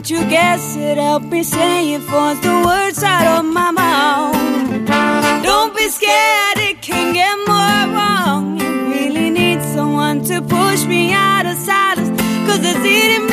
you guess it? Help me say it, force the words out of my mouth. Don't be scared, it can get more wrong. You really need someone to push me out of silence, 'cause it's eating me